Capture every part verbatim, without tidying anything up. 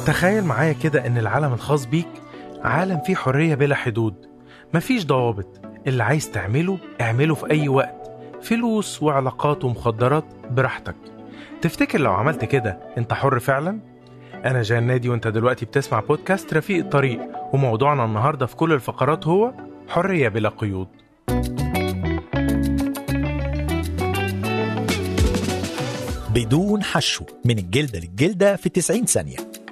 تخيل معايا كده إن العالم الخاص بيك عالم فيه حرية بلا حدود، مفيش ضوابط، اللي عايز تعمله اعمله في أي وقت، فلوس وعلاقات ومخدرات براحتك. تفتكر لو عملت كده انت حر فعلا؟ أنا جان نادي وانت دلوقتي بتسمع بودكاست رفيق الطريق، وموضوعنا النهاردة في كل الفقرات هو حرية بلا قيود. بدون حشو، من الجلدة للجلدة في تسعين ثانية.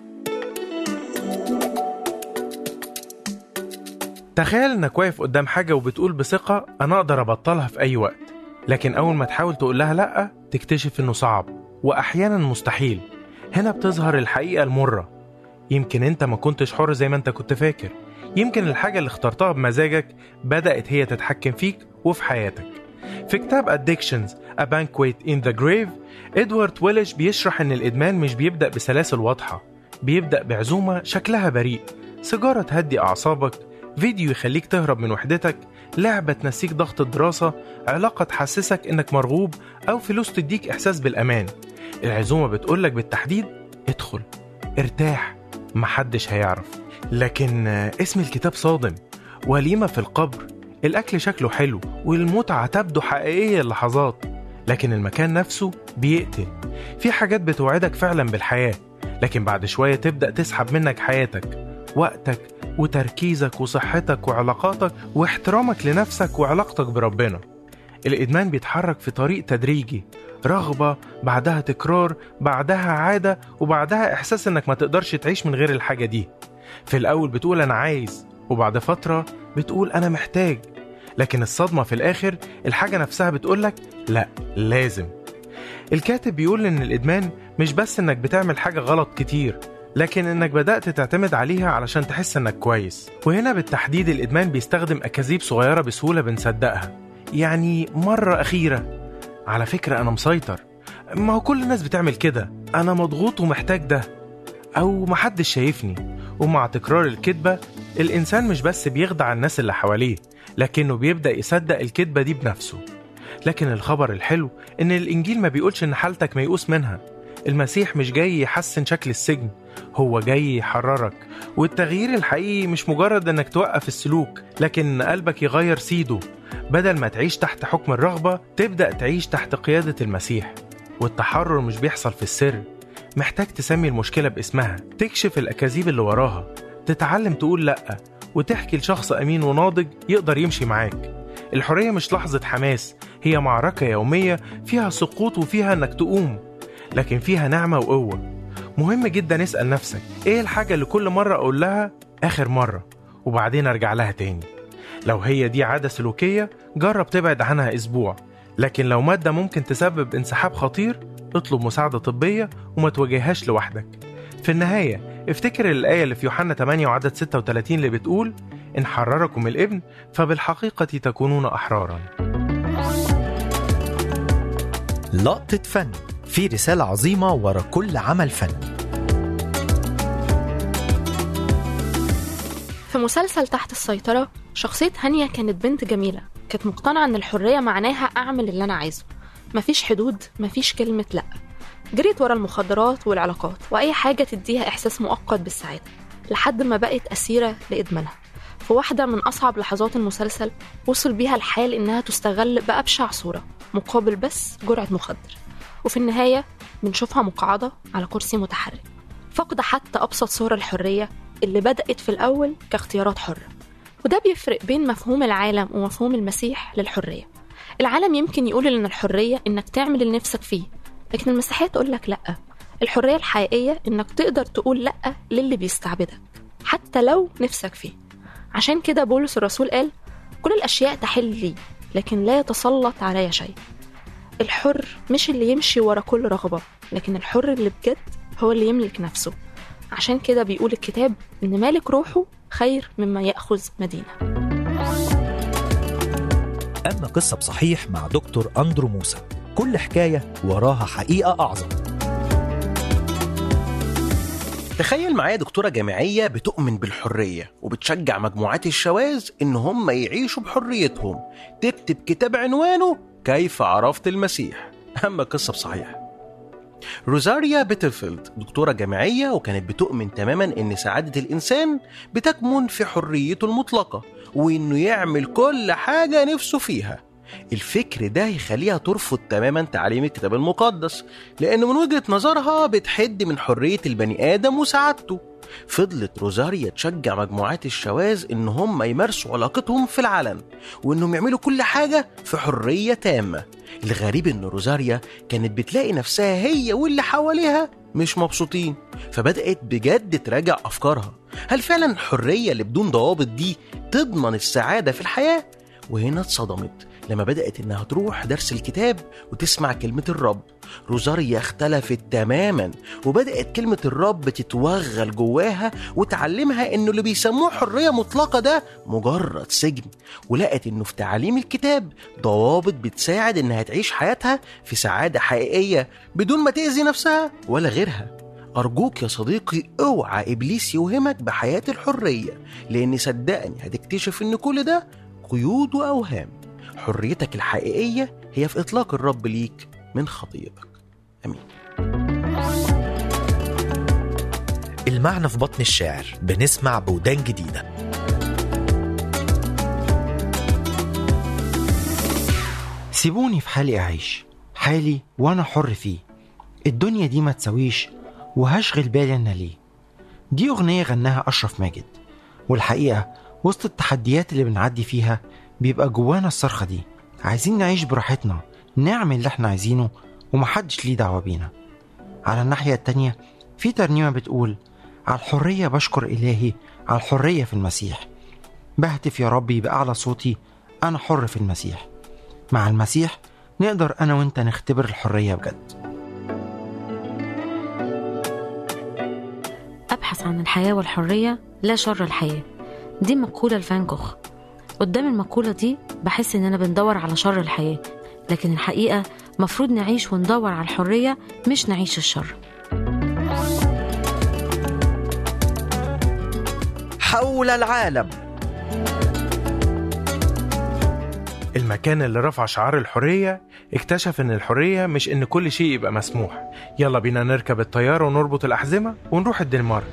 تخيل انك واقف قدام حاجة وبتقول بثقة أنا أقدر أبطلها في أي وقت، لكن أول ما تحاول تقول لها لأ تكتشف إنه صعب وأحيانا مستحيل. هنا بتظهر الحقيقة المرة. يمكن أنت ما كنتش حر زي ما أنت كنت فاكر، يمكن الحاجة اللي اخترتها بمزاجك بدأت هي تتحكم فيك وفي حياتك. في كتاب Addictions A Banquet in the Grave، إدوارد ويلش بيشرح إن الإدمان مش بيبدأ بسلاسل واضحة، بيبدأ بعزومة شكلها بريء، سيجارة تهدي أعصابك، فيديو يخليك تهرب من وحدتك، لعبة تنسيك ضغط الدراسة، علاقة تحسسك إنك مرغوب، أو فلوس تديك إحساس بالأمان. العزومة بتقولك بالتحديد ادخل ارتاح محدش هيعرف. لكن اسم الكتاب صادم، وليمة في القبر. الأكل شكله حلو والمتعة تبدو حقيقية اللحظات، لكن المكان نفسه بيقتل. في حاجات بتوعدك فعلا بالحياة، لكن بعد شوية تبدأ تسحب منك حياتك، وقتك وتركيزك وصحتك وعلاقاتك واحترامك لنفسك وعلاقتك بربنا. الإدمان بيتحرك في طريق تدريجي، رغبة بعدها تكرار بعدها عادة وبعدها إحساس إنك ما تقدرش تعيش من غير الحاجة دي. في الأول بتقول أنا عايز، وبعد فترة بتقول أنا محتاج، لكن الصدمة في الآخر الحاجة نفسها بتقولك لا لازم. الكاتب بيقول إن الإدمان مش بس إنك بتعمل حاجة غلط كتير، لكن إنك بدأت تعتمد عليها علشان تحس إنك كويس. وهنا بالتحديد الإدمان بيستخدم أكاذيب صغيرة بسهولة بنصدقها، يعني مرة أخيرة على فكرة أنا مسيطر، ما هو كل الناس بتعمل كده، أنا مضغوط ومحتاج ده، أو محدش شايفني. ومع تكرار الكذبة الإنسان مش بس بيخدع الناس اللي حواليه، لكنه بيبدأ يصدق الكذبة دي بنفسه. لكن الخبر الحلو إن الإنجيل ما بيقولش إن حالتك ميؤوس منها. المسيح مش جاي يحسن شكل السجن، هو جاي يحررك. والتغيير الحقيقي مش مجرد إنك توقف السلوك، لكن إن قلبك يغير سيده. بدل ما تعيش تحت حكم الرغبة تبدأ تعيش تحت قيادة المسيح. والتحرر مش بيحصل في السر، محتاج تسمي المشكلة باسمها، تكشف الأكاذيب اللي وراها، تتعلم تقول لأ، وتحكي لشخص أمين وناضج يقدر يمشي معاك. الحرية مش لحظة حماس، هي معركة يومية فيها سقوط وفيها إنك تقوم، لكن فيها نعمة وقوة. مهم جدا نسأل نفسك إيه الحاجة اللي كل مرة أقول لها آخر مرة وبعدين أرجع لها تاني. لو هي دي عادة سلوكية جرب تبعد عنها أسبوع، لكن لو مادة ممكن تسبب انسحاب خطير اطلب مساعدة طبية وما تواجههاش لوحدك. في النهاية افتكر الآية اللي في يوحنا ثمانية وعدد ستة وثلاثين اللي بتقول إن حرركم الابن فبالحقيقة تكونون أحرارا. لقطة فن، في رسالة عظيمة ورا كل عمل فني. في مسلسل تحت السيطرة شخصية هانية كانت بنت جميلة، كانت مقتنعة أن الحرية معناها أعمل اللي أنا عايزه، مفيش حدود، مفيش كلمة لأ. جريت ورا المخدرات والعلاقات وأي حاجة تديها إحساس مؤقت بالسعادة، لحد ما بقت أسيرة لإدمانها. في واحدة من أصعب لحظات المسلسل وصل بيها الحال إنها تستغل بأبشع صورة مقابل بس جرعة مخدر، وفي النهاية بنشوفها مقعدة على كرسي متحرك، فقد حتى أبسط صور الحرية اللي بدأت في الأول كاختيارات حرة. وده بيفرق بين مفهوم العالم ومفهوم المسيح للحرية. العالم يمكن يقول إن الحرية إنك تعمل اللي نفسك فيه، لكن المسيحية تقول لك لأ، الحرية الحقيقية إنك تقدر تقول لأ للي بيستعبدك حتى لو نفسك فيه. عشان كده بولس الرسول قال كل الأشياء تحل لي لكن لا يتسلط علي شيء. الحر مش اللي يمشي ورا كل رغبة، لكن الحر اللي بجد هو اللي يملك نفسه. عشان كده بيقول الكتاب إن مالك روحه خير مما يأخذ مدينة. أما قصة بصحيح مع دكتور أندرو موسى، كل حكاية وراها حقيقة أعظم. تخيل معايا دكتورة جامعية بتؤمن بالحرية وبتشجع مجموعات الشواذ إن هم يعيشوا بحريتهم، تكتب كتاب عنوانه كيف عرفت المسيح. أما قصة بصحيح روزاريا بيترفيلد دكتورة جامعية، وكانت بتؤمن تماما إن سعادة الإنسان بتكمن في حريته المطلقة، وإنه يعمل كل حاجة نفسه فيها. الفكر ده يخليها ترفض تماما تعاليم الكتاب المقدس، لأنه من وجهة نظرها بتحد من حرية البني آدم وسعادته. فضلت روزاريا تشجع مجموعات الشواذ إن هم يمارسوا علاقتهم في العلن، وإنهم يعملوا كل حاجة في حرية تامة. الغريب إن روزاريا كانت بتلاقي نفسها هي واللي حواليها مش مبسوطين، فبدأت بجد تراجع أفكارها. هل فعلا الحرية اللي بدون ضوابط دي تضمن السعادة في الحياة؟ وهنا اتصدمت لما بدأت إنها تروح درس الكتاب وتسمع كلمة الرب. روزاريا اختلفت تماما، وبدأت كلمة الرب تتوغل جواها وتعلمها إنه اللي بيسموه حرية مطلقة ده مجرد سجن، ولقت إنه في تعاليم الكتاب ضوابط بتساعد إنها تعيش حياتها في سعادة حقيقية بدون ما تأذي نفسها ولا غيرها. أرجوك يا صديقي اوعى إبليس يوهمك بحياة الحرية، لأن صدقني هتكتشف إن كل ده قيود وأوهام. حريتك الحقيقية هي في إطلاق الرب ليك من خطيئتك. أمين. المعنى في بطن الشاعر، بنسمع بودان جديدة. سيبوني في حالي أعيش حالي وأنا حر فيه، الدنيا دي ما تسويش وهشغل بالي أنا ليه. دي أغنية غناها أشرف ماجد، والحقيقة وسط التحديات اللي بنعدي فيها بيبقى جوانا الصرخة دي، عايزين نعيش براحتنا، نعمل اللي احنا عايزينه ومحدش ليه دعوة بينا. على الناحية التانية في ترنيمة بتقول: على الحرية بشكر إلهي، على الحرية في المسيح، بهتف يا ربي بأعلى صوتي، أنا حر في المسيح. مع المسيح نقدر أنا وإنت نختبر الحرية بجد. أبحث عن الحياة والحرية لا شر الحياة، دي مقولة لفان كوخ. قدام المقولة دي بحس إننا بندور على شر الحياة، لكن الحقيقة مفروض نعيش وندور على الحرية، مش نعيش الشر. حول العالم. المكان اللي رفع شعار الحرية اكتشف ان الحرية مش ان كل شيء يبقى مسموح. يلا بينا نركب الطيارة ونربط الأحزمة ونروح الدنمارك.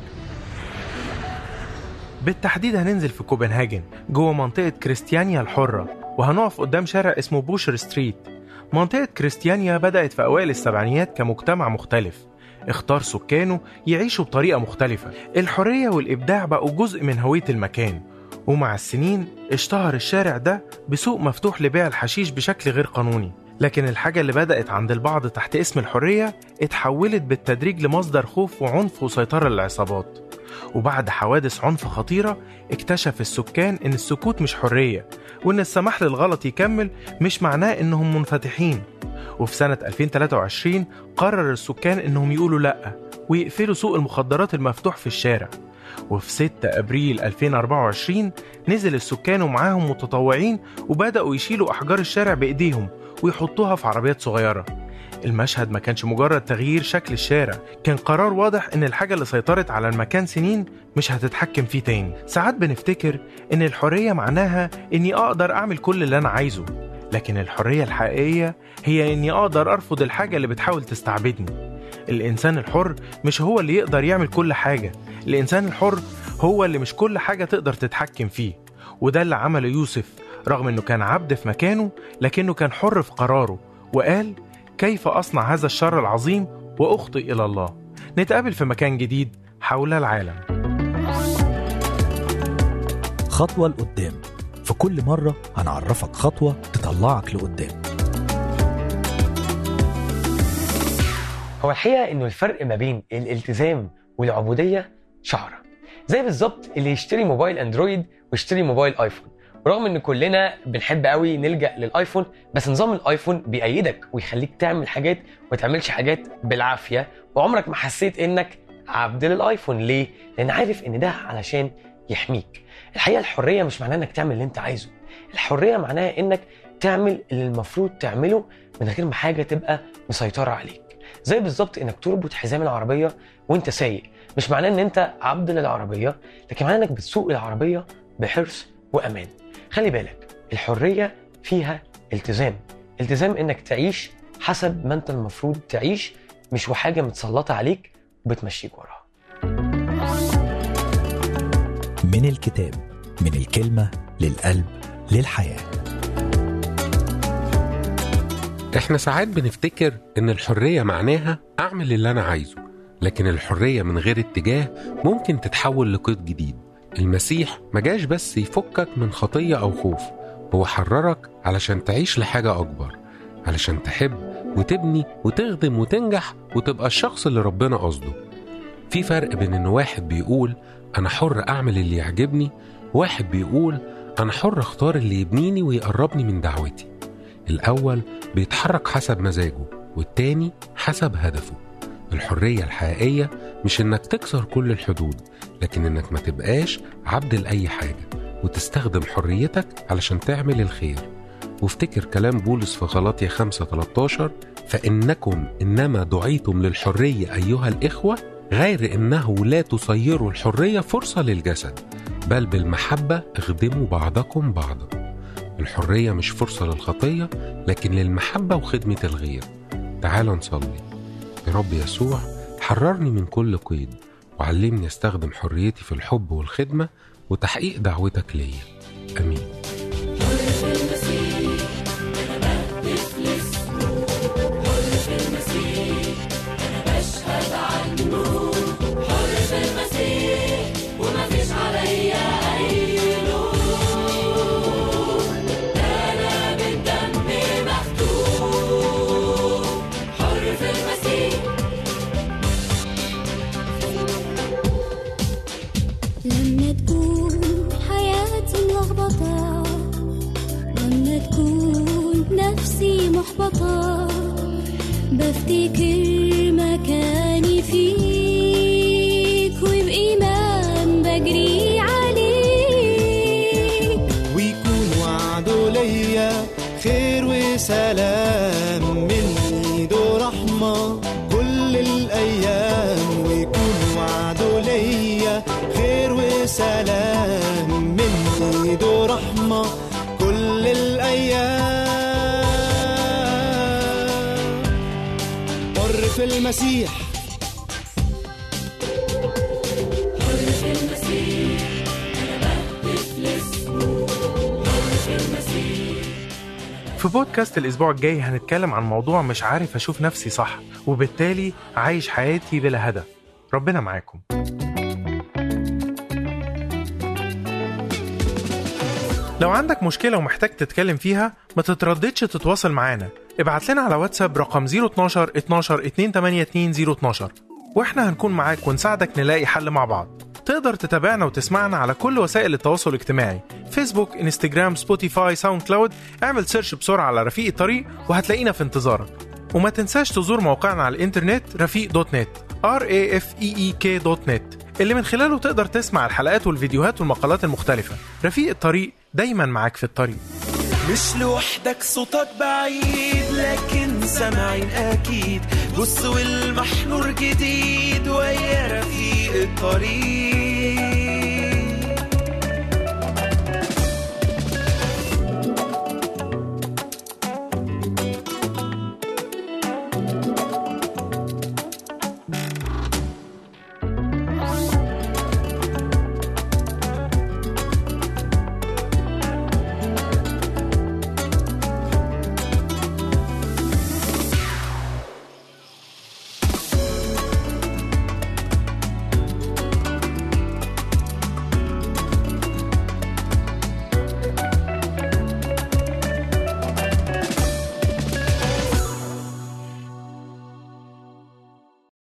بالتحديد هننزل في كوبنهاجن جوه منطقة كريستيانيا الحرة، وهنقف قدام شارع اسمه بوشر ستريت. منطقة كريستيانيا بدأت في أوائل السبعينيات كمجتمع مختلف، اختار سكانه يعيشوا بطريقة مختلفة. الحرية والإبداع بقوا جزء من هوية المكان، ومع السنين اشتهر الشارع ده بسوق مفتوح لبيع الحشيش بشكل غير قانوني. لكن الحاجة اللي بدأت عند البعض تحت اسم الحرية اتحولت بالتدريج لمصدر خوف وعنف وسيطرة للعصابات. وبعد حوادث عنف خطيرة اكتشف السكان ان السكوت مش حرية، وان السماح للغلط يكمل مش معناه انهم منفتحين. وفي سنة ألفين وثلاثة وعشرين قرر السكان انهم يقولوا لأ ويقفلوا سوق المخدرات المفتوح في الشارع. وفي ستة أبريل ألفين وأربعة وعشرين نزل السكان ومعاهم متطوعين وبدأوا يشيلوا أحجار الشارع بإيديهم ويحطوها في عربيات صغيرة. المشهد ما كانش مجرد تغيير شكل الشارع، كان قرار واضح ان الحاجة اللي سيطرت على المكان سنين مش هتتحكم فيه تاني. ساعات بنفتكر ان الحرية معناها اني اقدر اعمل كل اللي انا عايزه، لكن الحرية الحقيقية هي اني اقدر ارفض الحاجة اللي بتحاول تستعبدني. الانسان الحر مش هو اللي يقدر يعمل كل حاجة، الانسان الحر هو اللي مش كل حاجة تقدر تتحكم فيه. وده اللي عمله يوسف، رغم انه كان عبد في مكانه لكنه كان حر في قراره، وقال: كيف أصنع هذا الشر العظيم وأخطئ إلى الله. نتقابل في مكان جديد حول العالم. خطوة لقدام، في كل مرة هنعرفك خطوة تطلعك لقدام. هو الحقيقة إنه الفرق ما بين الالتزام والعبودية شعرة، زي بالظبط اللي يشتري موبايل أندرويد ويشتري موبايل آيفون. ورغم ان كلنا بنحب قوي نلجأ للايفون، بس نظام الايفون بيأيدك ويخليك تعمل حاجات وما تعملش حاجات بالعافية، وعمرك ما حسيت انك عبد للايفون. ليه؟ لان عارف ان ده علشان يحميك. الحقيقة الحرية مش معناها انك تعمل اللي انت عايزه، الحرية معناها انك تعمل اللي المفروض تعمله من غير ما حاجة تبقى مسيطرة عليك. زي بالظبط انك تربط حزام العربية وانت سايق، مش معناه ان انت عبد للعربية، لكن معناه انك بتسوق العربية بحرص وامان. خلي بالك، الحرية فيها التزام، التزام انك تعيش حسب ما انت المفروض تعيش، مش وحاجة متسلطة عليك وبتمشيك وراها. من الكتاب، من الكلمة للقلب للحياة. احنا ساعات بنفتكر ان الحرية معناها اعمل اللي انا عايزه، لكن الحرية من غير اتجاه ممكن تتحول لقيد جديد. المسيح ما جاش بس يفكك من خطية او خوف، هو حررك علشان تعيش لحاجة اكبر، علشان تحب وتبني وتخدم وتنجح وتبقى الشخص اللي ربنا قصده. في فرق بين ان واحد بيقول انا حر اعمل اللي يعجبني، واحد بيقول انا حر اختار اللي يبنيني ويقربني من دعوتي. الاول بيتحرك حسب مزاجه، والتاني حسب هدفه. الحرية الحقيقية مش انك تكسر كل الحدود، لكن انك ما تبقاش عبد لأي حاجة، وتستخدم حريتك علشان تعمل الخير. وافتكر كلام بولس في غلاطية خمسة ثلاثة عشر: فإنكم إنما دعيتم للحرية أيها الإخوة، غير إنه لا تصيروا الحرية فرصة للجسد، بل بالمحبة اخدموا بعضكم بعضا. الحرية مش فرصة للخطية، لكن للمحبة وخدمة الغير. تعال نصلي. يا رب يسوع، حررني من كل قيد، وعلمني استخدم حريتي في الحب والخدمة وتحقيق دعوتك ليا. أمين. لما تكون حياتي ملخبطة، لما تكون نفسي محبطة، بفتكر مكاني فيك وبإيمان بجري عليك، ويكون وعده ليا خير وسلام من ايد ورحمة كل الأيام، ويكون وعده ليا خير وسلام من ايد ورحمة كل الأيام. حر في المسيح، حر في المسيح، أنا بهتف لاسمه، حر في المسيح. في بودكاست الأسبوع الجاي هنتكلم عن موضوع مش عارف أشوف نفسي صح، وبالتالي عايش حياتي بلا هدف. ربنا معاكم. لو عندك مشكلة ومحتاج تتكلم فيها، ما تترددش تتواصل معانا. ابعت لنا على واتساب رقم صفر اتناشر اتناشر اتنين تمانية اتنين صفر اتناشر، واحنا هنكون معاك ونساعدك نلاقي حل مع بعض. تقدر تتابعنا وتسمعنا على كل وسائل التواصل الاجتماعي: فيسبوك، انستجرام، سبوتيفاي، ساوند كلاود. اعمل سيرش بسرعة على رفيق الطريق وهتلاقينا في انتظارك. وما تنساش تزور موقعنا على الانترنت رفيق دوت نت آر إيه إف إي إي كي دوت نت، اللي من خلاله تقدر تسمع الحلقات والفيديوهات والمقالات المختلفة. رفيق الطريق دايما معاك في الطريق. مش لوحدك، صوتك بعيد لكن سامعين أكيد. بص والمحنور جديد ويا رفيق الطريق.